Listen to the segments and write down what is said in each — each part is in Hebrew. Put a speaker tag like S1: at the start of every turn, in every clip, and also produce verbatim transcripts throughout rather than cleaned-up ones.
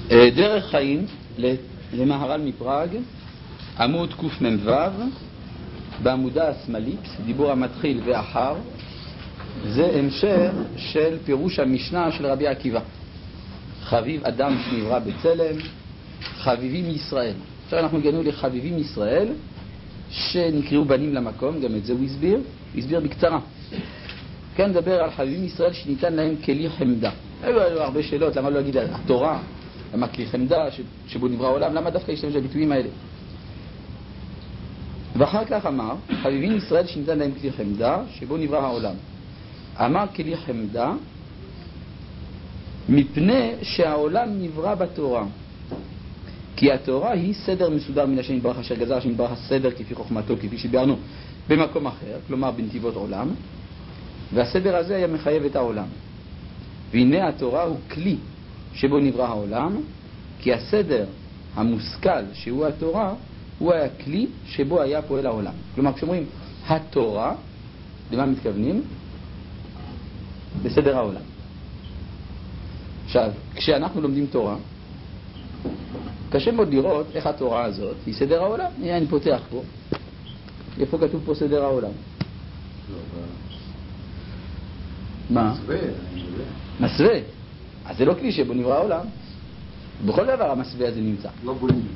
S1: דרך חיים למהר"ל מפראג, עמוד קמ"ו, בעמודה השמאלית, דיבור המתחיל ואחר. זה המשך של פירוש המשנה של רבי עקיבא. חביב אדם שנברא בצלם, חביבים ישראל. עכשיו אנחנו הגענו לחביבים ישראל שנקראו בנים למקום, גם את זה הוא הסביר, הוא הסביר בקצרה. כאן נדבר על חביבים ישראל שניתן להם כלי חמדה. היו הרבה שאלות, למה לא להגיד התורה, למה כלי חמדה שבו נברא העולם, למה דווקא להשתמש בביטויים האלה? ואחר כך אמר, חביבים ישראל שניתן להם כלי חמדה שבו נברא העולם. אמר כלי חמדה מפני שהעולם נברא בתורה, כי התורה היא סדר מסודר מן השם יתברך אשר גזר השם יתברך הסדר כפי חוכמתו, כפי שביארנו במקום אחר, כלומר בנתיבות עולם, והסדר הזה היה מחייב את העולם. והנה התורה הוא כלי שבו נברא העולם, כי הסדר המושכל שהוא התורה הוא היה כלי שבו היה פועל העולם. כלומר כשאומרים התורה, למה מתכוונים? בסדר העולם. עכשיו, כשאנחנו לומדים תורה, קשה מאוד לראות איך התורה הזאת היא סדר העולם. הנה אני פותח פה. איפה כתוב פה סדר העולם? מה? מסווה. מסווה. אז זה לא כלי שבו נברא העולם. בכל דבר המסווה הזה נמצא.
S2: לא בונים.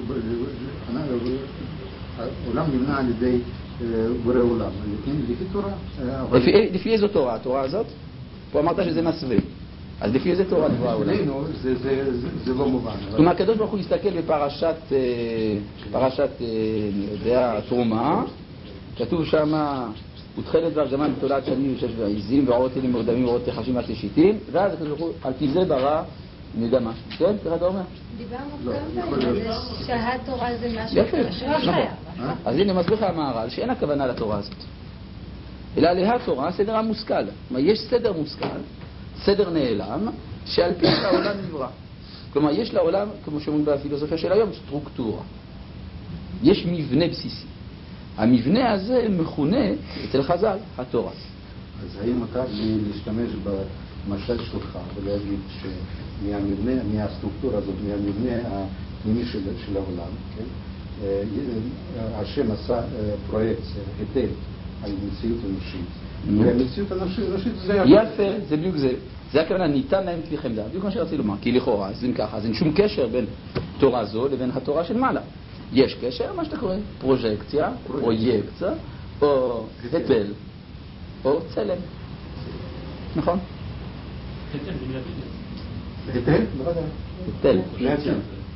S2: העולם נבנה על ידי בורא עולם. לפי תורה.
S1: לפי איזו תורה? התורה הזאת? פה אמרת שזה מסווה. אז לפי איזה תורה נברא העולם?
S2: זה לא מובן.
S1: כלומר, הקדוש ברוך הוא הסתכל בפרשת, פרשת, אני יודע, תרומה, כתוב שם, ותחילת וארגמן בתולעת שנים ושש ועזים ועורות אלים מרדמים ועורות תחשים עד תשיתים, ואז הקדוש ברוך הוא על פי זה ברא נדע משהו. כן? תראה אתה אומר?
S3: דיברנו גם על שהתורה זה משהו
S1: נכון. אז הנה מסביר לך המהר"ל שאין הכוונה לתורה הזאת, אלא להתורה סדר המושכל. יש סדר מושכל, סדר נעלם, שעל פי העולם נברא. כלומר, יש לעולם, כמו שאומרים בפילוסופיה של היום, סטרוקטורה. יש מבנה בסיסי. המבנה הזה מכונה אצל חז"ל התורה.
S2: אז האם אתה להשתמש במשל שלך ולהגיד שמהמבנה, מהסטרוקטורה הזאת, מהמבנה הפנימי של, של העולם, כן? השם עשה פרויקציה, היטל על מציאות אנושית. והמציאות אנושית זה...
S1: יפה, זה בדיוק זה. זה הכוונה, ניתן להם כלי חמדה. בדיוק מה שרציתי לומר, כי לכאורה, אז אם ככה, אז אין שום קשר בין תורה זו לבין התורה של מעלה. יש קשר, מה שאתה קורא, פרוז'קציה, פרויקציה, או היטל, או צלם. נכון?
S4: היטל, זה מילה בדיוק.
S2: היטל? לא יודע.
S1: היטל.
S2: פרויקציה.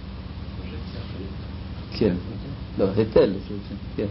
S1: כן. לא, היטל. כן.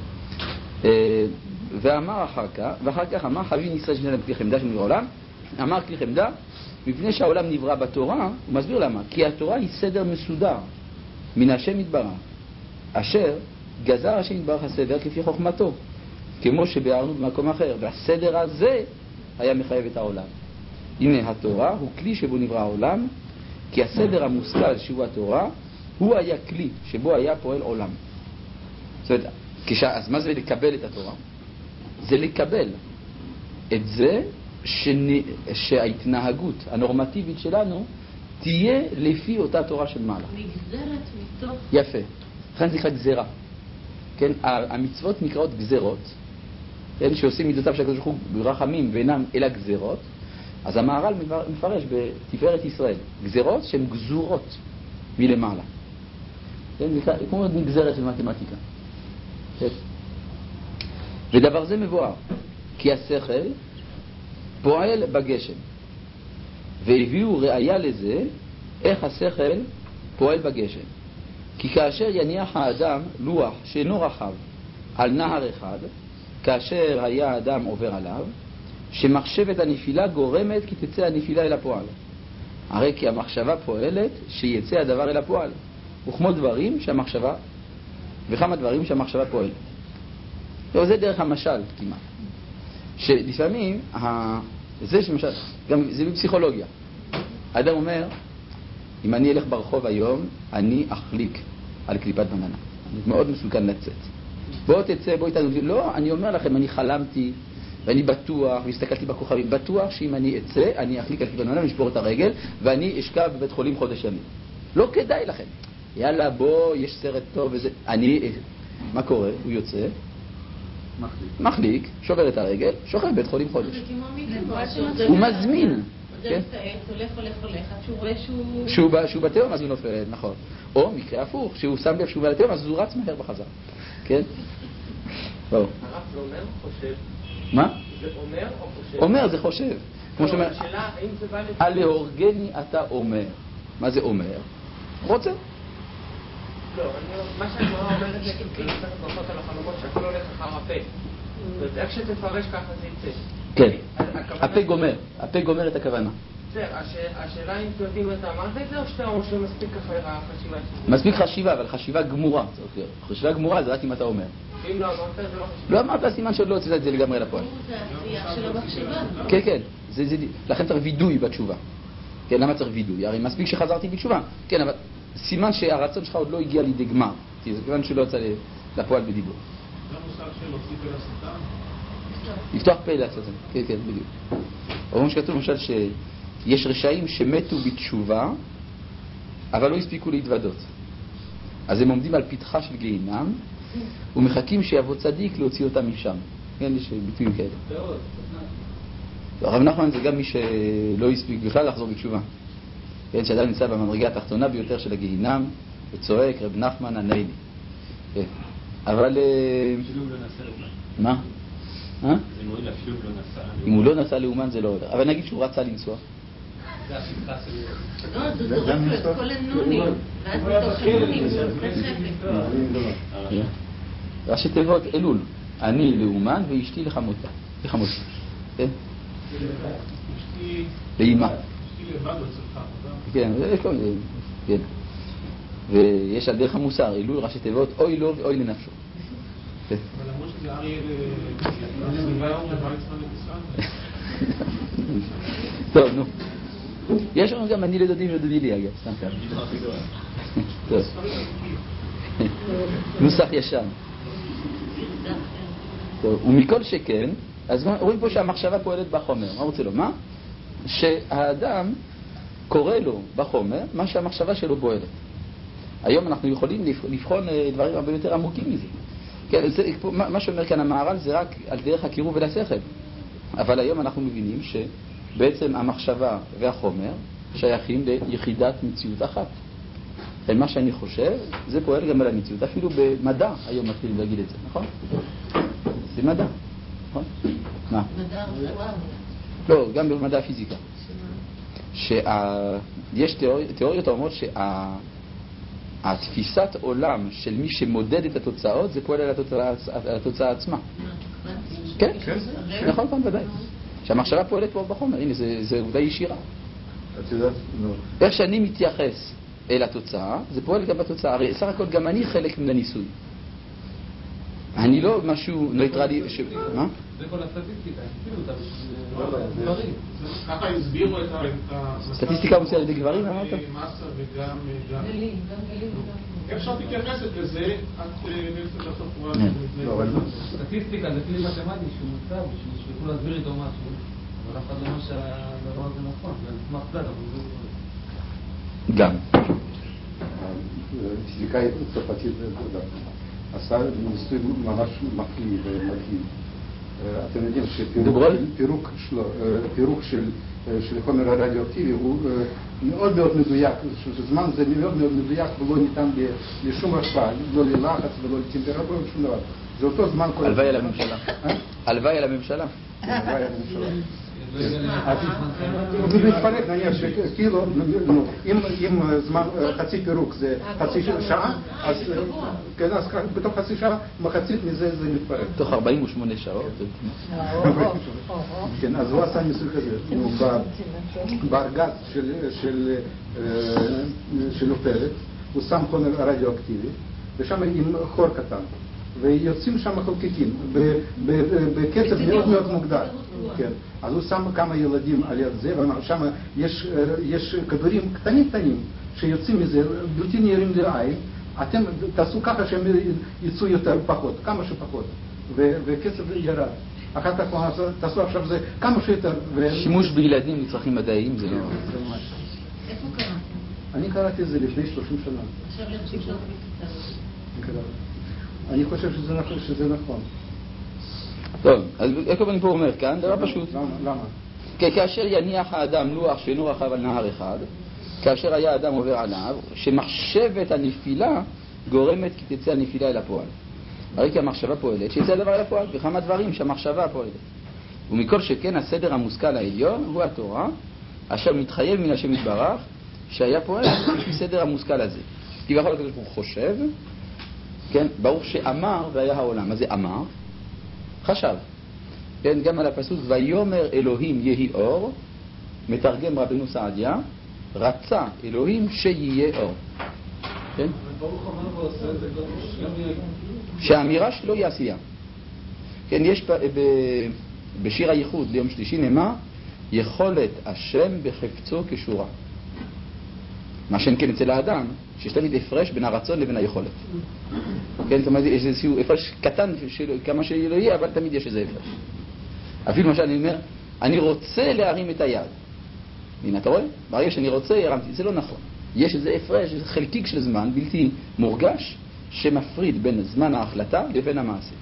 S1: ואמר אחר כך, ואחר כך אמר חביב ישראל שניתן להם כלי חמדה שנברא העולם, אמר כלי חמדה, מפני שהעולם נברא בתורה, הוא מסביר למה, כי התורה היא סדר מסודר מן השם יתברך, אשר גזר השם יתברך הסדר כפי חוכמתו, כמו שביארנו במקום אחר, והסדר הזה היה מחייב את העולם. הנה התורה הוא כלי שבו נברא העולם, כי הסדר המושכל שהוא התורה, הוא היה כלי שבו היה פועל עולם. זאת אומרת, כש... אז מה זה לקבל את התורה? זה לקבל את זה שנ... שההתנהגות הנורמטיבית שלנו תהיה לפי אותה תורה של מעלה.
S3: נגזרת מתוך...
S1: יפה. לכן זה נקרא גזרה. כן? המצוות נקראות גזרות, כן? שעושים מידותיו של הקדוש ברוך הוא ברחמים ואינם אלא גזרות. אז המהר"ל מפרש בתפארת ישראל גזרות שהן גזורות מלמעלה. כן? זה נקרא, כמו נגזרת של מתמטיקה. כן? ודבר זה מבואר, כי השכל פועל בגשם, והביאו ראיה לזה איך השכל פועל בגשם. כי כאשר יניח האדם לוח שאינו רחב על נהר אחד, כאשר היה האדם עובר עליו, שמחשבת הנפילה גורמת כי תצא הנפילה אל הפועל. הרי כי המחשבה פועלת שיצא הדבר אל הפועל, וכמו דברים שהמחשבה, וכמה דברים שהמחשבה פועלת. זה דרך המשל כמעט. שלפעמים, זה שמשל, גם זה בפסיכולוגיה. האדם אומר, אם אני אלך ברחוב היום, אני אחליק על קליפת בננה. אני מאוד מסוכן לצאת. בוא תצא, בוא איתנו. לא, אני אומר לכם, אני חלמתי, ואני בטוח, והסתכלתי בכוכבים, בטוח שאם אני אצא, אני אחליק על קליפת בננה, ונשבור את הרגל, ואני אשכב בבית חולים חודש ימים. לא כדאי לכם. יאללה, בוא, יש סרט טוב וזה. אני, מה קורה? הוא יוצא,
S2: מחליק.
S1: מחליק, שובר את הרגל, שוכב בית חולים חודש. הוא מזמין.
S5: כן? הולך, הולך, הולך, עד שהוא רואה שהוא...
S1: שהוא, שהוא בתאום, אז הוא נופל, נכון. או מקרה הפוך, שהוא שם לב שהוא בא לתאום, אז הוא רץ מהר בחזרה. כן? בואו.
S4: הרב זה אומר או חושב?
S1: מה?
S4: זה אומר או חושב?
S1: אומר זה חושב. כמו שאומר,
S4: השאלה, האם זה בא לפני...
S1: הלהורגני אתה אומר. מה זה אומר? רוצה.
S4: לא, מה שהגמרא אומרת זה כאילו קצת ברכות על החלומות שהכל הולך אחר הפה. זאת איך שתפרש ככה זה יצא.
S1: כן, הפה גומר, הפה גומר את הכוונה.
S4: בסדר, השאלה אם אתם יודעים אתה אמרת את זה או שאתה אומר שמספיק ככה החשיבה?
S1: מספיק חשיבה, אבל חשיבה גמורה. חשיבה גמורה זה רק אם אתה אומר.
S4: אם לא אמרת זה לא חשיבה.
S1: לא אמרת סימן שעוד לא הוצאת את זה לגמרי לפועל.
S5: זה השיח של המחשבה.
S1: כן, כן, לכן צריך וידוי בתשובה. כן, למה צריך וידוי? הרי מספיק שחזרתי בתשובה. כן, אבל סימן שהרצון שלך עוד לא הגיע לידי גמר. זה כיוון שלא יוצא לפועל בדיבור.
S6: זה המושג של להוציא פה לשטן?
S1: לפתוח פה לשטן, כן, כן, בדיוק. אומרים שכתוב למשל שיש רשעים שמתו בתשובה, אבל לא הספיקו להתוודות. אז הם עומדים על פתחה של גיהינם, ומחכים שיבוא צדיק להוציא אותם משם. כן, יש ביטויים כאלה. הרב נחמן זה גם מי שלא הספיק בכלל לחזור בתשובה. כן, שאדם נמצא במדרגה התחתונה ביותר של הגיהינם, וצועק, רב נחמן ענה לי. כן. אבל...
S6: אפילו לא נסע לאומן.
S1: מה? אה?
S6: זה מועיל אפילו לא נסע לאומן.
S1: אם הוא לא נסע לאומן זה לא עובר. אבל נגיד שהוא רצה לנסוע.
S6: זה הפתחה של...
S5: לא, זה זורק לו את כל הנונים. ואז בתוך הנונים הוא עושה חפק.
S1: ראשי תיבות אלול. אני לאומן ואשתי לחמותה. לחמותה. כן?
S6: אשתי...
S1: לאמא.
S6: אשתי לבד אצלך.
S1: כן, יש כל מיני. כן. ויש על דרך המוסר, אלול ראשי תיבות אוי לו ואוי לנפשו.
S6: אבל למרות שזה אריה לסביבה ובייצמן לבישראל.
S1: טוב, נו. יש לנו גם אני לדודים ודודי לי, אגב, סתם כאן. טוב. נוסח ישן. טוב, ומכל שכן, אז רואים פה שהמחשבה פועלת בחומר. מה רוצה לו? מה? שהאדם קורא לו בחומר מה שהמחשבה שלו פועלת. היום אנחנו יכולים לבחון דברים הרבה יותר עמוקים מזה. כן, זה, מה שאומר כאן המהר"ל זה רק על דרך הקירוב ולשכל. אבל היום אנחנו מבינים שבעצם המחשבה והחומר שייכים ליחידת מציאות אחת. מה שאני חושב, זה פועל גם על המציאות. אפילו במדע היום מתחילים להגיד את זה, נכון? זה מדע, נכון? מה?
S5: מדע הרפואה.
S1: לא, גם במדע הפיזיקה. שיש תיאוריות האומרות שהתפיסת עולם של מי שמודד את התוצאות זה פועל על התוצאה עצמה. כן, נכון, כאן ודאי. שהמחשבה פועלת פה בחומר, הנה, זה עובדה ישירה. איך שאני מתייחס אל התוצאה, זה פועל גם בתוצאה. הרי סך הכל גם אני חלק מן הניסוי. אני לא משהו ניטרלי... מה?
S6: זה כל הסטטיסטיקה, הסבירו אותה בשביל גברים. ככה הסבירו את ה...
S1: סטטיסטיקה מוצאה על ידי גברים, אמרת?
S6: מסה וגם...
S5: גלים, גם גלים.
S6: אפשר תתייחסת לזה, את בעצם לעשות פרועה.
S7: סטטיסטיקה זה כלי מתמטי שהוא מוצא בשביל שיוכלו להסביר איתו משהו, אבל אף אחד לא אומר שהדבר הזה נכון, זה נשמח פלט, אבל זה...
S1: גם.
S2: פיזיקאי צרפתית עשה ניסוי ממש מפליא ומדהים. אתם יודעים שפירוק של חומר הרדיואקטיבי הוא מאוד מאוד מדויק, שזמן זה מאוד מאוד מדויק ולא ניתן לשום השפעה, לא ללחץ ולא לטמפרטורה ושום דבר. זה אותו זמן כל...
S1: הלוואי על הממשלה. הלוואי על הממשלה.
S2: הלוואי על הממשלה. זה מתפרק, נניח שכאילו, אם זמן חצי פירוק זה חצי שעה, אז בתוך חצי שעה מחצית מזה זה מתפרק.
S1: תוך ארבעים ושמונה שעות.
S2: כן, אז הוא עשה ניסוי כזה. בארגז של עופרת, הוא שם חומר רדיואקטיבי, ושם עם חור קטן. ויוצאים שם חלקיקים בקצב מאוד מאוד מוגדר. כן. אז הוא שם כמה ילדים על יד זה, ושם יש, יש כדורים קטנים קטנים שיוצאים מזה, בלתי נראים לעין. אתם תעשו ככה שהם יצאו יותר פחות, כמה שפחות, וקצב ירד. אחר כך תעשו עכשיו זה כמה שיותר.
S1: שימוש בילדים לצרכים מדעיים זה לא...
S5: איפה קראתם?
S2: אני קראתי את זה לפני שלושים שנה.
S5: עכשיו להקשיב שלנו בקטן.
S2: אני חושב שזה נכון, שזה נכון.
S1: טוב, אז איפה אני פה אומר כאן? דבר פשוט.
S2: למה? למה?
S1: כי כאשר יניח האדם לוח שאינו רחב על נהר אחד, כאשר היה האדם עובר עליו, שמחשבת הנפילה גורמת כי תצא הנפילה אל הפועל. הרי כי המחשבה פועלת, שיצא הדבר אל הפועל, וכמה דברים שהמחשבה פועלת. ומכל שכן הסדר המושכל העליון הוא התורה, אשר מתחייב מן השם יתברך, שהיה פועל לפי סדר המושכל הזה. כביכול הקדוש ברוך הוא חושב, כן, ברוך שאמר והיה העולם. מה זה אמר? חשב. כן, גם על הפסוק ויאמר אלוהים יהי אור, מתרגם רבנו סעדיה, רצה אלוהים שיהיה אור. כן?
S7: ברוך אמר ועושה את זה גם
S1: שהאמירה שלו היא עשייה. כן, יש ב, ב, בשיר הייחוד ליום שלישי נאמר יכולת השם בחפצו כשורה. מה שאין כן אצל האדם, שיש תמיד הפרש בין הרצון לבין היכולת. כן, זאת אומרת, יש איזשהו הפרש קטן של, כמה שלא יהיה, אבל תמיד יש איזה הפרש. אפילו מה שאני אומר, אני רוצה להרים את היד. הנה, אתה רואה? ברגע שאני רוצה, הרמתי. זה לא נכון. יש איזה הפרש, איזה חלקיק של זמן, בלתי מורגש, שמפריד בין זמן ההחלטה לבין המעשה.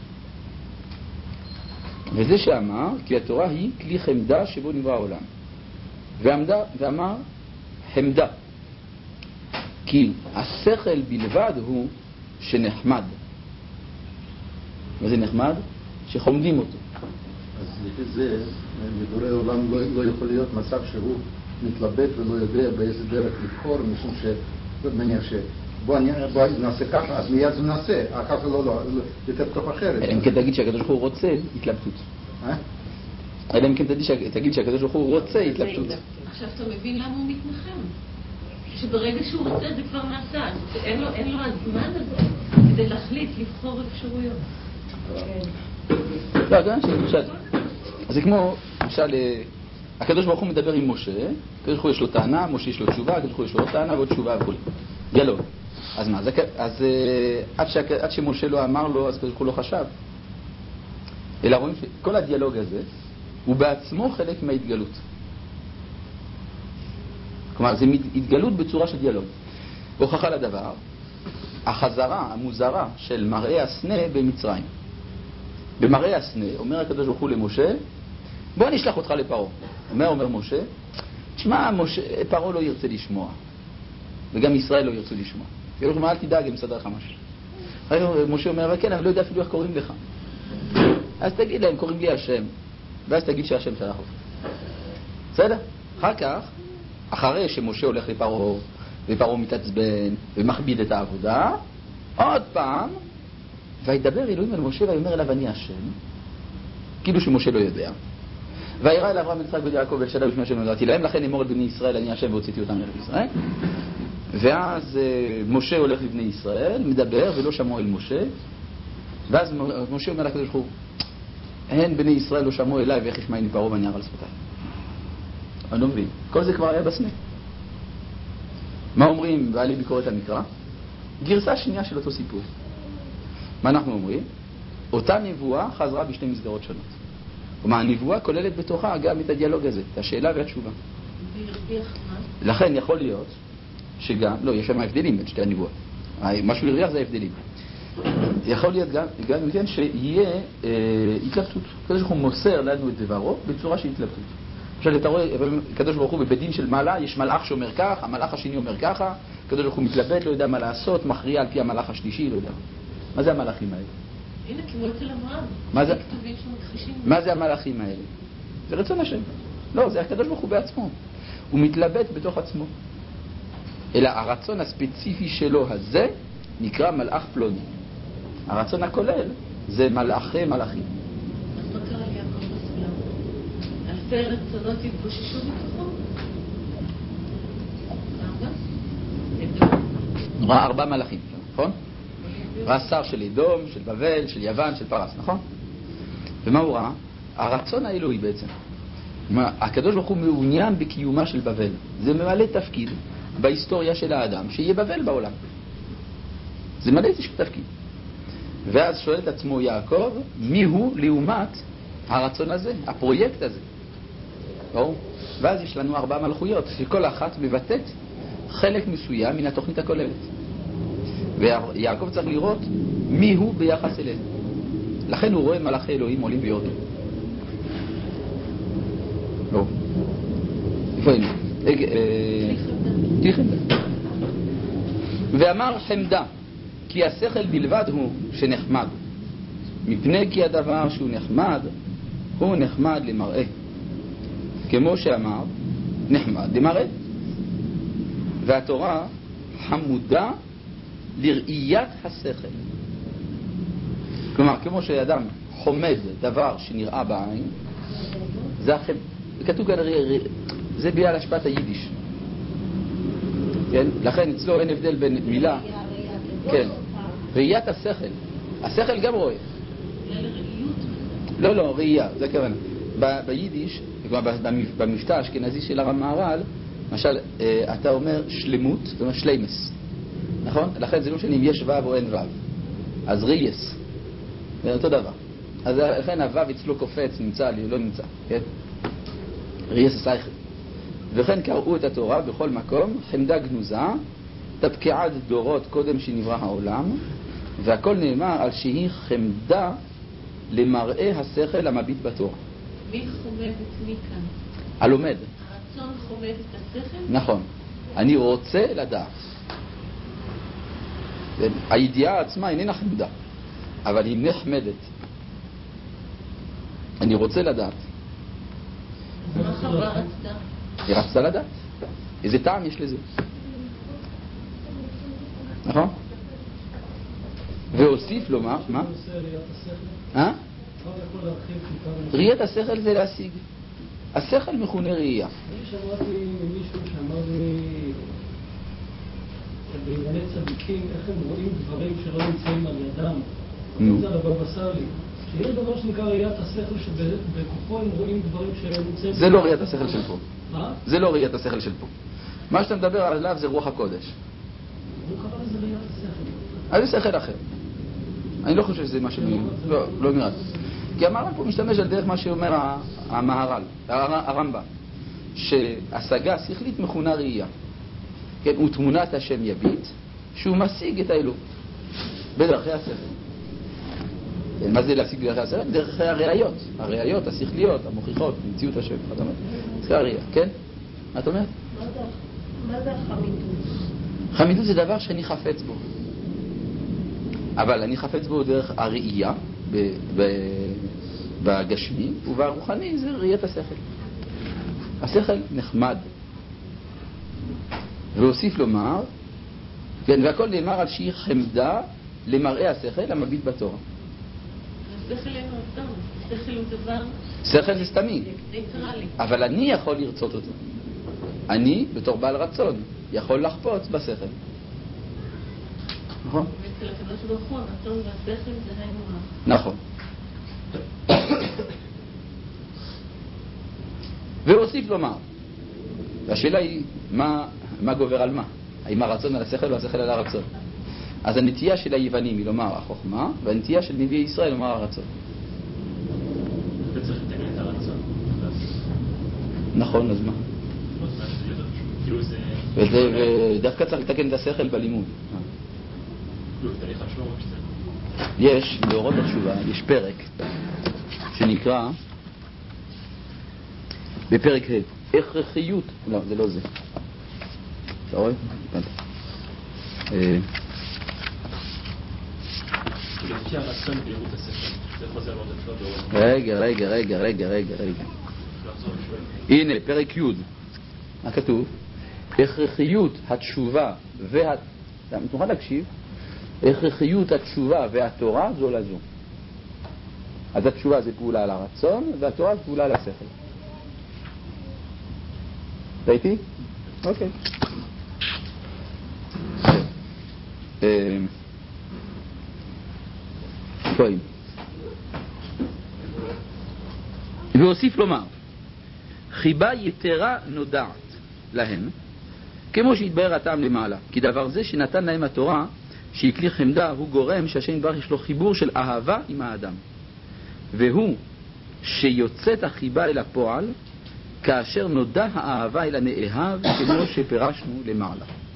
S1: וזה שאמר, כי התורה היא כלי חמדה שבו נברא העולם. ועמדה, ואמר, חמדה. כי השכל בלבד הוא שנחמד. מה זה נחמד? שחומדים אותו.
S2: אז לפי זה, בבורא עולם לא, לא יכול להיות מצב שהוא מתלבט ולא יודע באיזה דרך לבחור, משום שמניח ש... בוא, בוא נעשה ככה, אז מיד זה נעשה, אחר כך לא, לא, יותר טוב אחרת.
S1: אלא אם כן תגיד שהקדוש ברוך הוא רוצה התלבטות.
S2: אה?
S1: אלא אם כן תגיד שהקדוש ברוך הוא רוצה התלבטות.
S5: עכשיו אתה מבין למה הוא מתנחם. שברגע שהוא רוצה זה כבר נעשה, אין לו, אין לו הזמן הזה כדי להחליט, לבחור אפשרויות.
S1: לא, גם שלמשל, זה כמו, למשל, הקדוש ברוך הוא מדבר עם משה, הקדוש ברוך הוא יש לו טענה, משה יש לו תשובה, הקדוש ברוך הוא יש לו עוד טענה ועוד תשובה וכו'. דיאלוג. אז מה, אז עד, ש, עד שמשה לא אמר לו, אז הקדוש ברוך הוא לא חשב. אלא רואים שכל הדיאלוג הזה הוא בעצמו חלק מההתגלות. כלומר, זה התגלות בצורה של דיאלוג. הוכחה לדבר, החזרה המוזרה של מראה הסנה במצרים. במראה הסנה, אומר הקדוש ברוך הוא למשה, בוא נשלח אותך לפרעה. אומר, אומר משה, תשמע, פרעה לא ירצה לשמוע. וגם ישראל לא ירצו לשמוע. הקדוש ברוך הוא, אל תדאג, הם מסדר לך משהו. משה אומר, אבל כן, אני לא יודע אפילו איך קוראים לך. אז תגיד להם, קוראים לי השם. ואז תגיד שהשם שלח אותך. בסדר? אחר כך, אחרי שמשה הולך לפרעה, ופרעה מתעצבן ומכביד את העבודה, עוד פעם, וידבר אלוהים אל משה ויאמר אליו אני השם, כאילו שמשה לא יודע. וירא אל אברהם יצחק ויעקב ואל שדה ושמי השם נודעתי להם, לכן אמור אל בני ישראל אני השם והוצאתי אותם מארץ ישראל. ואז משה הולך לבני ישראל, מדבר ולא שמעו אל משה, ואז משה אומר לקדוש ברוך הוא, הן בני ישראל לא שמעו אליי ואיך ישמעני פרעה ואני ארע על שפתיי. אני לא מבין. כל זה כבר היה בסנה. מה אומרים בעלי ביקורת המקרא? גרסה שנייה של אותו סיפור. מה אנחנו אומרים? אותה נבואה חזרה בשתי מסגרות שונות. כלומר, הנבואה כוללת בתוכה גם את הדיאלוג הזה, את השאלה והתשובה. לכן יכול להיות שגם, לא, יש שם הבדלים בין שתי הנבואות. משהו הרוויח זה ההבדלים. יכול להיות גם, גם כן שיהיה אה, התלבטות. הקדוש ברוך הוא מוסר לנו את דברו בצורה של התלבטות. עכשיו אתה רואה, הקדוש ברוך הוא בבית דין של מעלה, יש מלאך שאומר כך, המלאך השני אומר ככה, הקדוש ברוך הוא מתלבט, לא יודע מה לעשות, מכריע על פי המלאך השלישי, לא יודע. מה זה המלאכים האלה?
S5: הנה, כמו אצל אברהם.
S1: מה זה?
S5: כתובים שמכחישים.
S1: מה זה המלאכים האלה? זה רצון השם. לא, זה הקדוש ברוך הוא בעצמו. הוא מתלבט בתוך עצמו. אלא הרצון הספציפי שלו הזה נקרא מלאך פלוני. הרצון הכולל זה מלאכי מלאכים.
S5: אז מה קרה ליעקב בסולם? אלפי רצונות התגוששו בתוכו? ארבע?
S1: ראה ארבע מלאכים, נכון? ראה שר של אדום, של בבל, של יוון, של פרס, נכון? ומה הוא ראה? הרצון האלוהי בעצם. הקדוש ברוך הוא מעוניין בקיומה של בבל. זה ממלא תפקיד בהיסטוריה של האדם, שיהיה בבל בעולם. זה מלא איזשהו תפקיד. ואז שואל את עצמו יעקב, מי הוא לעומת הרצון הזה, הפרויקט הזה? ברור? ואז יש לנו ארבע מלכויות, שכל אחת מבטאת חלק מסוים מן התוכנית הכוללת. ויעקב צריך לראות מי הוא ביחס אליהם. לכן הוא רואה מלאכי אלוהים עולים ויורדים. לא. איפה היינו? כלי חמדה. ואמר חמדה, כי השכל בלבד הוא שנחמד. מפני כי הדבר שהוא נחמד, הוא נחמד למראה. כמו שאמר, נחמד למראה. והתורה חמודה לראיית השכל. כלומר, כמו שאדם חומד דבר שנראה בעין, זה החמד. כתוב כאן, זה בגלל השפעת היידיש. כן? לכן אצלו אין הבדל בין מילה. כן. ראיית השכל. השכל גם רואה. לא, לא, ראייה, זה כוונה. ביידיש, במבטא האשכנזי של הרב מהר"ל, למשל, אתה אומר שלמות, זאת אומרת שלמס. נכון? לכן זה לא משנה אם יש וו או אין וו. אז רייס. זה אותו דבר. אז לכן הוו אצלו קופץ, נמצא לי, לא נמצא. כן? רייס הסייכל. וכן קראו את התורה בכל מקום, חמדה גנוזה, תפקעד דורות קודם שנברא העולם, והכל נאמר על שהיא חמדה למראה השכל המביט בתורה.
S5: מי חומד את מי כאן?
S1: הלומד.
S5: הרצון חומד את השכל?
S1: נכון. אני רוצה לדעת. הידיעה עצמה איננה חמדה, אבל היא נחמדת. אני רוצה לדעת.
S5: מה חווה רצתה?
S1: היא רצתה לדעת. איזה טעם יש לזה? נכון? והוסיף לומר, מה? אה? ראיית השכל זה להשיג. השכל מכונה ראייה.
S8: אני שמעתי ממישהו שאמר לי שבענייני צדיקים, איך הם רואים דברים שלא נמצאים על ידם. זה על הבבא סאלי. שיש דבר שנקרא ראיית השכל, שבכוחו הם רואים דברים שלא נמצאים...
S1: זה לא ראיית השכל של פה.
S8: מה?
S1: זה לא ראיית השכל של פה. מה שאתה מדבר עליו זה רוח הקודש.
S8: הוא קרא לזה ראיית השכל.
S1: אז זה שכל אחר. אני לא חושב שזה מה ש... לא, לא נראה. כי המהר"ל פה משתמש על דרך מה שאומר המהר"ל, הרמב"ם, שהשגה שכלית מכונה ראייה. כן, הוא תמונת השם יביט, שהוא משיג את האלוהות בדרכי השכל. מה זה להשיג בדרכי השכל? דרכי הראיות, הראיות, השכליות, המוכיחות, מציאות השם. זה הראייה, כן? מה את אומרת?
S3: מה זה החמידות?
S1: חמידות זה דבר שאני חפץ בו. אבל אני חפץ בו דרך הראייה בגשמי, וברוחני זה ראיית השכל. השכל נחמד. והוסיף לומר, כן, והכל נאמר על שהיא חמדה למראה השכל המביט בתורה.
S5: השכל אין רצון, השכל הוא דבר...
S1: שכל זה סתמי.
S5: ניטרלי.
S1: אבל אני יכול לרצות אותו. אני, בתור בעל רצון, יכול לחפוץ בשכל. נכון?
S5: אצל הקדוש ברוך הוא, הרצון והשכל זה היינו הך.
S1: נכון. והוסיף לומר, והשאלה היא, מה, מה גובר על מה? האם הרצון על השכל או השכל על הרצון? אז הנטייה של היוונים היא לומר החוכמה, והנטייה של נביאי ישראל לומר הרצון.
S9: וצריך לתקן את הרצון.
S1: נכון, אז מה?
S9: כאילו זה...
S1: ודווקא צריך לתקן את השכל בלימוד.
S9: תהליך התשובה או שזה?
S1: יש, באורות התשובה, יש פרק שנקרא, בפרק ה', הכרחיות, לא, זה לא זה. אתה רואה?
S9: לפי הרצון בהירות השכל, זה חוזר מאוד התשובה באורות.
S1: רגע, רגע, רגע, רגע, רגע, רגע. הנה, פרק י', מה כתוב? הכרחיות התשובה וה... אתה תוכל להקשיב? הכרחיות התשובה והתורה זו לזו. אז התשובה זה פעולה על הרצון, והתורה זה פעולה על השכל. ראיתי? אוקיי. טועים. והוסיף לומר, חיבה יתרה נודעת להם, כמו שהתבהר הטעם למעלה, כי דבר זה שנתן להם התורה, שהיא כלי חמדה, הוא גורם שהשם יתברך יש לו חיבור של אהבה עם האדם. והוא שיוצאת החיבה אל הפועל, כאשר נודע האהבה אל הנאהב, כמו שפרשנו למעלה.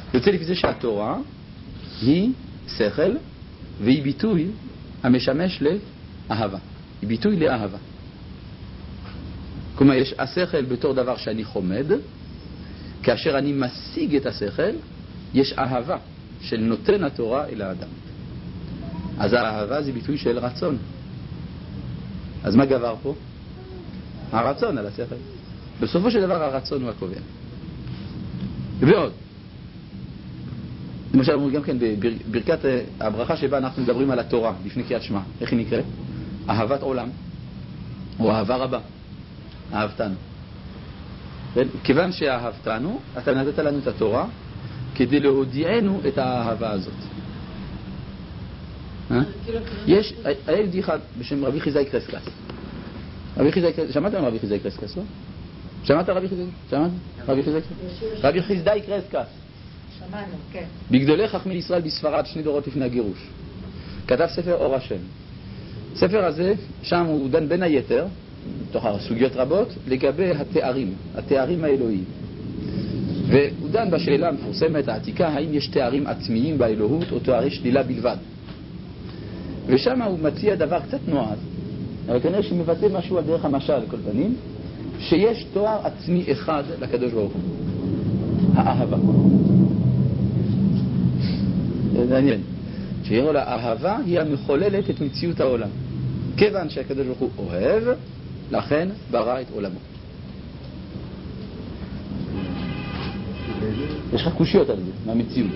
S1: יוצא לפי זה שהתורה היא שכל והיא ביטוי המשמש לאהבה. היא ביטוי לאהבה. כלומר, יש השכל בתור דבר שאני חומד, כאשר אני משיג את השכל, יש אהבה של נותן התורה אל האדם. אז האהבה זה ביטוי של רצון. אז מה גבר פה? הרצון על השכל. בסופו של דבר הרצון הוא הקובע. ועוד. למשל, אומרים גם כן בברכת הברכה שבה אנחנו מדברים על התורה, לפני קריאת שמע. איך היא נקראת? אהבת עולם, או אהבה רבה. אהבתנו. כיוון שאהבתנו, אתה נתת לנו את התורה, כדי להודיענו את האהבה הזאת. יש, היה יהודי אחד בשם רבי חיזאי קרסקס. רבי חיזאי קרסקס, שמעתם רבי חיזאי קרסקס, לא? שמעת רבי חיזאי? שמעת? רבי חיזאי קרסקס? רבי חיזאי קרסקס.
S3: שמענו, כן.
S1: בגדולי חכמי ישראל בספרד, שני דורות לפני הגירוש. כתב ספר אור השם. הספר הזה, שם הוא דן בין היתר, תוך סוגיות רבות, לגבי התארים, התארים האלוהיים. והוא דן בשאלה המפורסמת העתיקה, האם יש תארים עצמיים באלוהות או תארי שלילה בלבד. ושם הוא מציע דבר קצת נועז, אבל כנראה שמבטא משהו על דרך המשל לכל פנים, שיש תואר עצמי אחד לקדוש ברוך הוא. האהבה. זה מעניין. שיראו לה, האהבה היא המחוללת את מציאות העולם. כיוון שהקדוש ברוך הוא אוהב, לכן ברא את עולמו. יש לך קושיות על זה, מהמציאות.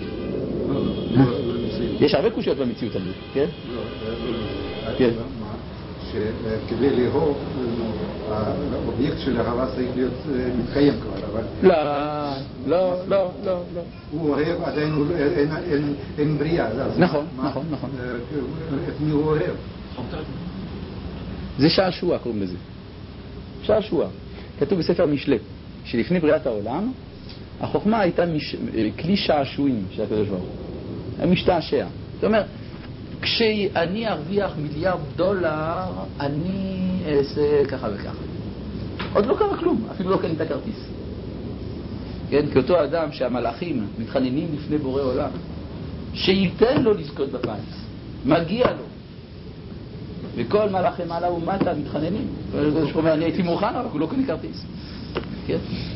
S1: יש הרבה קושיות במציאות על זה, כן?
S2: כן. שכדי לאהוב, האובייקט של אהבה צריך להיות מתקיים כבר, אבל...
S1: לא, לא, לא, לא, לא.
S2: הוא אוהב, עדיין אין בריאה.
S1: נכון, נכון, נכון.
S2: את מי הוא אוהב?
S1: זה שעשוע, קוראים לזה. שעשוע. כתוב בספר משלי, שלפני בריאת העולם, החוכמה הייתה מש... כלי שעשועים של הקדוש ברוך הוא. היה משתעשע. זאת אומרת, כשאני ארוויח מיליארד דולר, אני אעשה ככה וככה. עוד לא קרה כלום, אפילו לא קנית כרטיס. כן, כאותו אדם שהמלאכים מתחננים לפני בורא עולם, שייתן לו לזכות בפיס. מגיע לו. וכל מלאכי מעלה ומטה מתחננים. אומר, אני הייתי מוכן, אבל הוא לא קנה כרטיס. כן?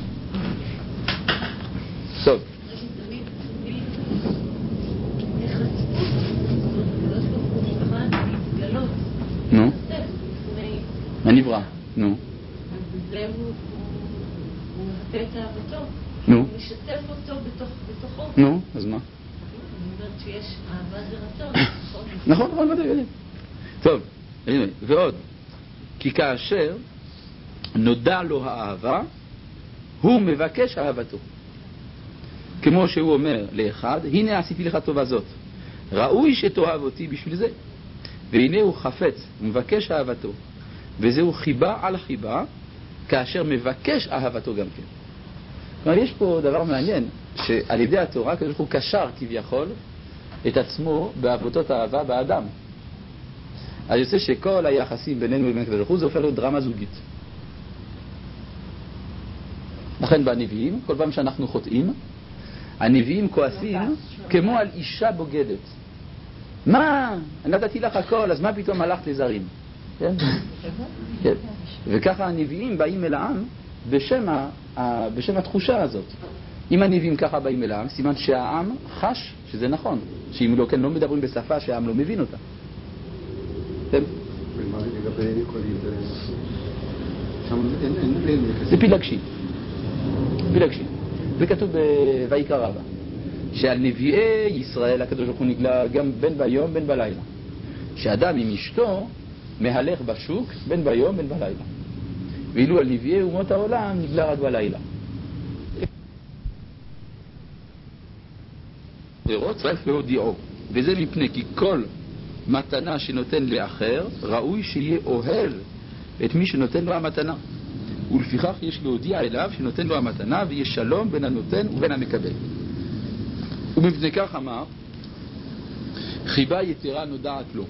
S1: טוב. נו. הנברא. נו.
S5: אז הוא מבטא את אהבתו.
S1: נו.
S5: הוא משתף אותו בתוכו.
S1: נו, אז מה?
S5: אני אומרת שיש אהבה זה רצון.
S1: נכון, נכון, נכון. טוב, ועוד. כי כאשר נודע לו האהבה, הוא מבקש אהבתו. כמו שהוא אומר לאחד, הנה עשיתי לך טובה זאת. ראוי שתאהב אותי בשביל זה. והנה הוא חפץ, הוא מבקש אהבתו. וזהו חיבה על חיבה, כאשר מבקש אהבתו גם כן. כלומר, יש פה דבר מעניין, שעל ידי התורה, כדי שהוא קשר כביכול את עצמו בעבודות האהבה באדם. אז יוצא שכל היחסים בינינו לבין הקדוש ברוך הוא זה הופך להיות דרמה זוגית. לכן בנביאים, כל פעם שאנחנו חוטאים, הנביאים כועסים כמו על אישה בוגדת. מה? נתתי לך הכל, אז מה פתאום הלכת לזרים? כן? כן. וככה הנביאים באים אל העם בשם, ה... בשם התחושה הזאת. אם הנביאים ככה באים אל העם, סימן שהעם חש שזה נכון. שאם לא כן לא מדברים בשפה שהעם לא מבין אותה. כן?
S2: ומה לגבי כל אינטרס? שם אין...
S1: זה פילגשי. פילגשי. זה כתוב בויקרא רבה. שעל נביאי ישראל הקדוש ברוך הוא נגלה גם בין ביום בין בלילה. שאדם עם אשתו מהלך בשוק בין ביום בין בלילה. ואילו על נביאי אומות העולם נגלה רק בלילה. צריך להודיעו, וזה מפני כי כל מתנה שנותן לאחר ראוי שיהיה אוהב את מי שנותן לו המתנה, ולפיכך יש להודיע אליו שנותן לו המתנה, ויש שלום בין הנותן ובין המקבל. ומפני כך אמר, חיבה יתרה נודעת לו,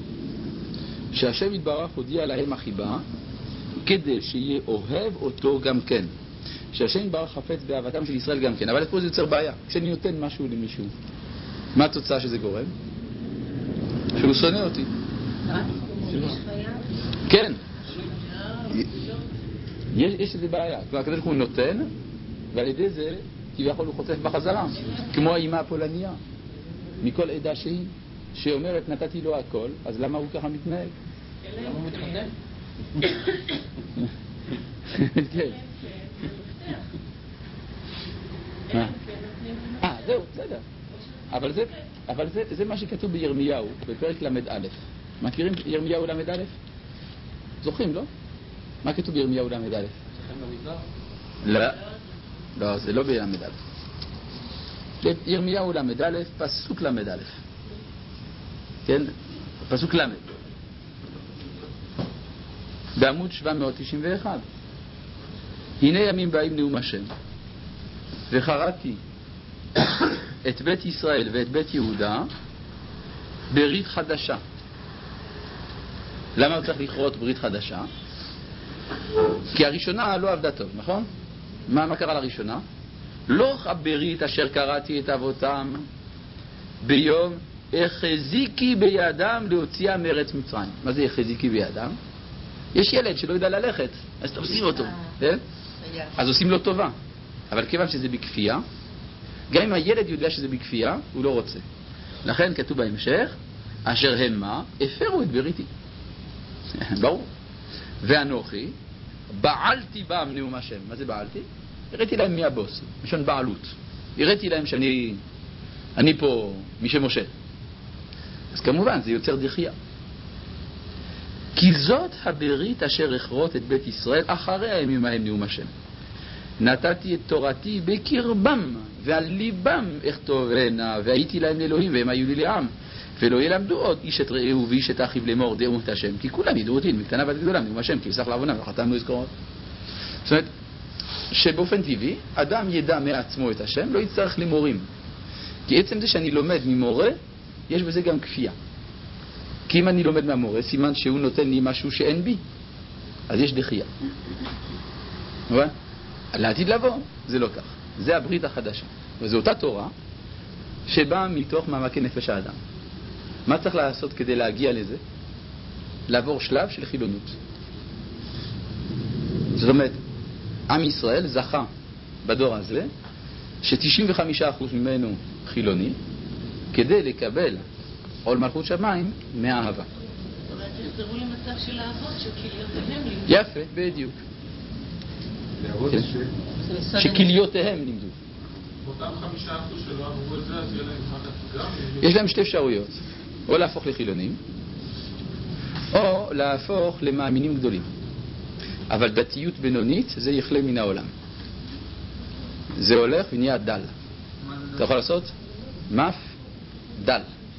S1: שהשם יתברך הודיע להם החיבה כדי שיהיה אוהב אותו גם כן. שהשם ברוך חפץ באהבתם של ישראל גם כן, אבל פה זה יוצר בעיה. כשאני נותן משהו למישהו, מה התוצאה שזה גורם? שהוא שונא אותי. כן. יש, יש איזה בעיה. כלומר, הקדוש ברוך הוא נותן, ועל ידי זה כביכול הוא חוטף בחזרה. כמו האמא הפולניה, מכל עדה שהיא, שאומרת נתתי לו הכל, אז למה הוא ככה מתנהג?
S4: למה הוא מתחתן?
S1: כן. אה, זהו, בסדר. אבל זה, אבל זה, זה מה שכתוב בירמיהו, בפרק למד א'. מכירים ירמיהו למד א'? זוכרים, לא? מה כתוב בירמיהו למד א'? לא. לא, זה לא בלמד א'. ירמיהו למד א', פסוק למד א'. כן? פסוק למד. בעמוד שבע מאות תשעים ואחת. הנה ימים באים נאום השם, וחרתי את בית ישראל ואת בית יהודה ברית חדשה. למה הוא צריך לכרות ברית חדשה? כי הראשונה לא עבדה טוב, נכון? מה, מה קרה לראשונה? לא הברית אשר קראתי את אבותם ביום החזיקי בידם להוציאה מארץ מצרים. מה זה החזיקי בידם? יש ילד שלא יודע ללכת, אז תופסים אותו, כן? אז עושים לו טובה. אבל כיוון שזה בכפייה, גם אם הילד יודע שזה בכפייה, הוא לא רוצה. לכן כתוב בהמשך, אשר הם מה? הפרו את בריתי. ברור. ואנוכי, בעלתי בם נאום השם. מה זה בעלתי? הראיתי להם מי הבוס, משון בעלות. הראיתי להם שאני אני פה מי שמשה. אז כמובן זה יוצר דחייה. כי זאת הברית אשר אכרות את בית ישראל אחרי הימים ההם נאום השם. נתתי את תורתי בקרבם ועל ליבם אכתובנה, והייתי להם אלוהים והם היו לי לעם, ולא ילמדו עוד איש את רעהו ואיש את אחיו לאמור דעו את השם, כי כולם ידעו אותי מקטנה ועד גדולה נאום השם, כי יסלח לעוונם וחטאנו לזכורות. זאת אומרת שבאופן טבעי אדם ידע מעצמו את השם, לא יצטרך למורים, כי עצם זה שאני לומד ממורה יש בזה גם כפייה. כי אם אני לומד מהמורה, סימן שהוא נותן לי משהו שאין בי, אז יש דחייה. אבל לעתיד לבוא זה לא כך, זה הברית החדשה, וזו אותה תורה שבאה מתוך מעמקי נפש האדם. מה צריך לעשות כדי להגיע לזה? לעבור שלב של חילונות. זאת אומרת, עם ישראל זכה בדור הזה ש-תשעים וחמישה אחוז ממנו חילוני, כדי לקבל עול מלכות שמיים מהאהבה.
S5: זאת אומרת, יחזרו למצב של האבות שכליותיהם לימדו.
S1: יפה, בדיוק. שכליותיהם לימדו.
S6: אותם חמישה אחוז שלא אמרו את זה, אז יהיה להם אחר כך גם...
S1: יש להם שתי אפשרויות, או להפוך לחילונים, או להפוך למאמינים גדולים. אבל דתיות בינונית זה יחלה מן העולם. זה הולך ונהיה דל. אתה יכול לעשות? מף דל.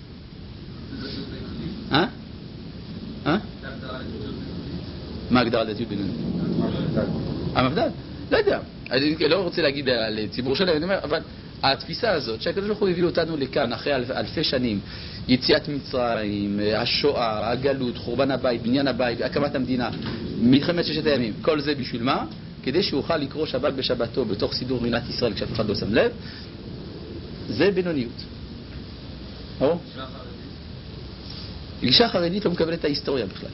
S1: אה? אה? מה הגדרה דתיות בינונית? המפדל? לא יודע. אני לא רוצה להגיד על ציבור שלהם, אני אומר, אבל התפיסה הזאת שהקדוש ברוך הוא הביא אותנו לכאן אחרי אלפ, אלפי שנים, יציאת מצרים, השואה, הגלות, חורבן הבית, בניין הבית, הקמת המדינה, מלחמת ששת הימים, כל זה בשביל מה? כדי שאוכל לקרוא שבת בשבתו בתוך סידור מדינת ישראל כשאף אחד לא שם לב. זה בינוניות. או? אישה חרדית לא מקבלת את ההיסטוריה בכלל.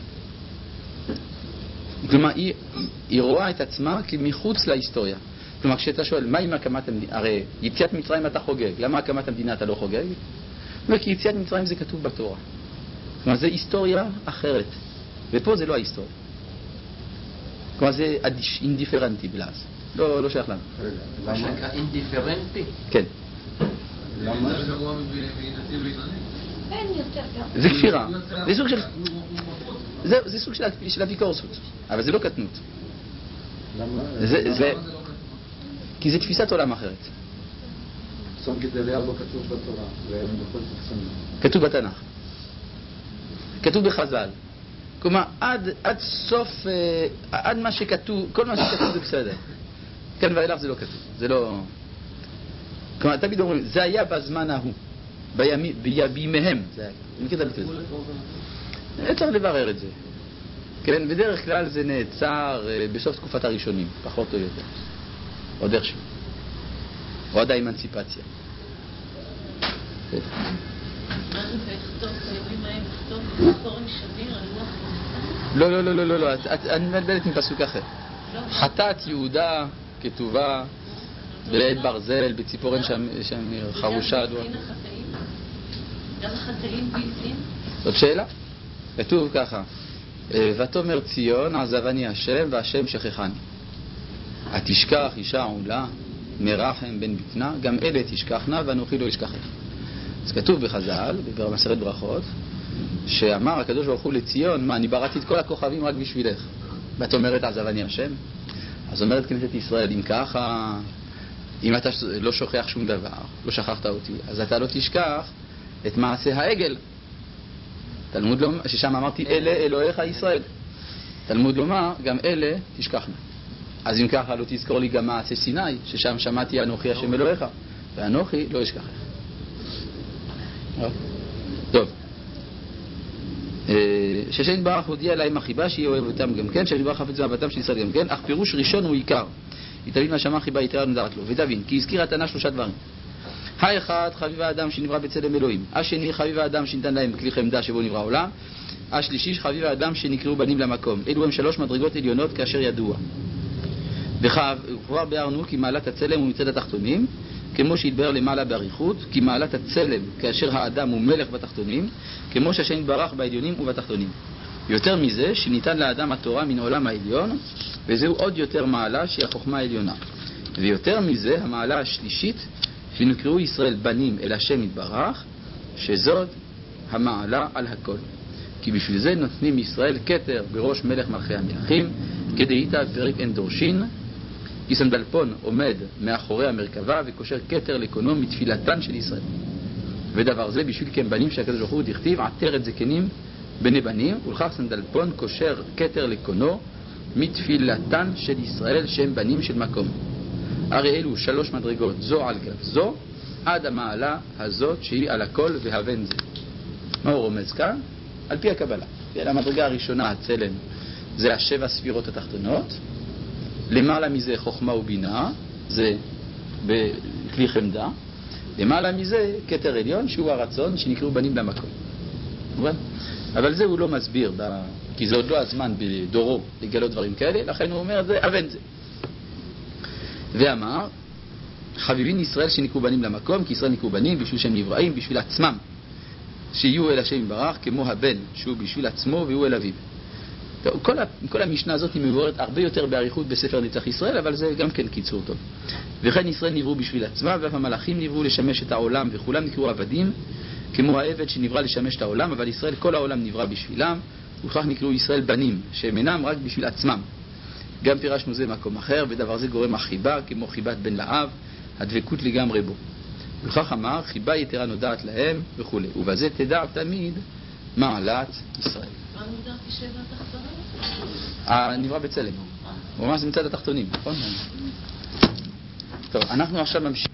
S1: כלומר, היא, היא רואה את עצמה כמחוץ להיסטוריה. כלומר, כשאתה שואל, מה עם הקמת המדינה? הרי יציאת מצרים אתה חוגג, למה הקמת המדינה אתה לא חוגג? לא, כי יציאת מצרים זה כתוב בתורה. כלומר, זה היסטוריה אחרת. ופה זה לא ההיסטוריה. כלומר, זה אדיש, אינדיפרנטי בלעז. לא, לא שייך לנו.
S4: מה שנקרא אינדיפרנטי?
S1: כן.
S6: למה? זה גרוע מנתיב להתעניין.
S3: אין יותר גם.
S1: זה כפירה. זה סוג של... זה, זה סוג של, של אפיקורסות, אבל זה לא קטנות.
S2: למה?
S1: זה, זה... כי זה תפיסת עולם אחרת.
S2: צום גדליה לא כתוב בתורה, והם בכל זאת צמים.
S1: כתוב בתנ"ך. כתוב בחז"ל. כלומר, עד, עד סוף, עד מה שכתוב, כל מה שכתוב זה בסדר. כאן ואילך זה לא כתוב. זה לא... כלומר, תמיד אומרים, זה היה בזמן ההוא. בימי, בימיהם. זה היה. אני מכיר את הביטוי הזה. צריך לברר את זה. כן, בדרך כלל זה נעצר בסוף תקופת הראשונים, פחות או יותר. עוד איכשהו. עוד האמנציפציה.
S5: מה זה לכתוב, הימים ההם לכתוב תורן שמיר על לוח המסע?
S1: לא, לא, לא, לא, לא, אני מבלבלת מפסוק אחר. חטאת יהודה כתובה בלעת ברזל, בציפורן שמיר, חרושה דועה.
S5: גם החטאים בלתים?
S1: זאת שאלה. כתוב ככה, ותאמר ציון עזבני השם והשם שכחני. התשכח אישה עולה מרחם בן בטנה, גם אלה תשכחנה ואנוכי לא אשכחך. אז כתוב בחז"ל, במסכת ברכות, שאמר הקדוש ברוך הוא לציון, מה, אני בראתי את כל הכוכבים רק בשבילך. ואת אומרת עזבני השם? אז אומרת כנסת ישראל, אם ככה, אם אתה לא שוכח שום דבר, לא שכחת אותי, אז אתה לא תשכח את מעשה העגל. תלמוד לומר, ששם אמרתי, אלה אלוהיך ישראל. תלמוד לומר, גם אלה תשכחנה. אז אם ככה לא תזכור לי גם מעשה סיני, ששם שמעתי אנוכי השם אלוהיך, ואנוכי לא אשכחך. טוב. שהשם יתברך הודיע להם החיבה שהיא אוהב אותם גם כן, שהשם יתברך חפץ באהבתם של ישראל גם כן, אך פירוש ראשון הוא עיקר. יתבין מה שמע חיבה יתרה נודעת לו, ותבין, כי הזכיר התנא שלושה דברים. האחד, חביב האדם שנברא בצלם אלוהים. השני, חביב האדם שניתן להם כלי חמדה שבו נברא העולם. השלישי, חביב האדם שנקראו בנים למקום. אלו הם שלוש מדרגות עליונות כאשר ידוע. וכבר ביארנו כי מעלת הצלם הוא מצד התחתונים, כמו שהתבאר למעלה באריכות, כי מעלת הצלם כאשר האדם הוא מלך בתחתונים, כמו שהשם יתברך בעליונים ובתחתונים. יותר מזה, שניתן לאדם התורה מן העולם העליון, וזהו עוד יותר מעלה שהיא החוכמה העליונה. ויותר מזה, המעלה השלישית, שנקראו ישראל בנים אל השם יתברך, שזאת המעלה על הכל. כי בשביל זה נותנים ישראל כתר בראש מלך מלכי המלכים, כדי איתה פרק אין דורשין, כי סנדלפון עומד מאחורי המרכבה וקושר כתר לקונו מתפילתן של ישראל. ודבר זה בשביל כי הם בנים שהקדוש ברוך הוא דכתיב עטרת זקנים בני בנים, ולכך סנדלפון קושר כתר לקונו מתפילתן של ישראל שהם בנים של מקום. הרי אלו שלוש מדרגות זו על גב זו עד המעלה הזאת שהיא על הכל והבן זה. מה הוא רומז כאן? על פי הקבלה. המדרגה הראשונה, הצלם, זה השבע ספירות התחתונות. למעלה מזה חוכמה ובינה, זה בכלי חמדה. למעלה מזה כתר עליון, שהוא הרצון שנקראו בנים למקום. אבל זה הוא לא מסביר, כי זה עוד לא הזמן בדורו לגלות דברים כאלה, לכן הוא אומר זה אבן זה. ואמר, חביבין ישראל שנקראו בנים למקום, כי ישראל נקראו בנים בשביל שהם נבראים, בשביל עצמם, שיהיו אל השם יתברך, כמו הבן, שהוא בשביל עצמו והוא אל אביו. כל, כל המשנה הזאת היא מבוארת הרבה יותר באריכות בספר נצח ישראל, אבל זה גם כן קיצור טוב. וכן ישראל נבראו בשביל עצמם, ואף המלאכים נבראו לשמש את העולם, וכולם נקראו עבדים, כמו העבד שנברא לשמש את העולם, אבל ישראל כל העולם נברא בשבילם, וכך נקראו ישראל בנים, שהם אינם רק בשביל עצמם. גם פירשנו זה מקום אחר, ודבר זה גורם החיבה, כמו חיבת בן לאב, הדבקות לגמרי בו. וכך אמר, חיבה יתרה נודעת להם וכו'. ובזה תדע תמיד מעלת ישראל.
S5: מה מוגדר כשבע התחתונים?
S1: הנברא בצלם. הוא ממש מצד התחתונים, נכון? טוב, אנחנו עכשיו ממשיכים.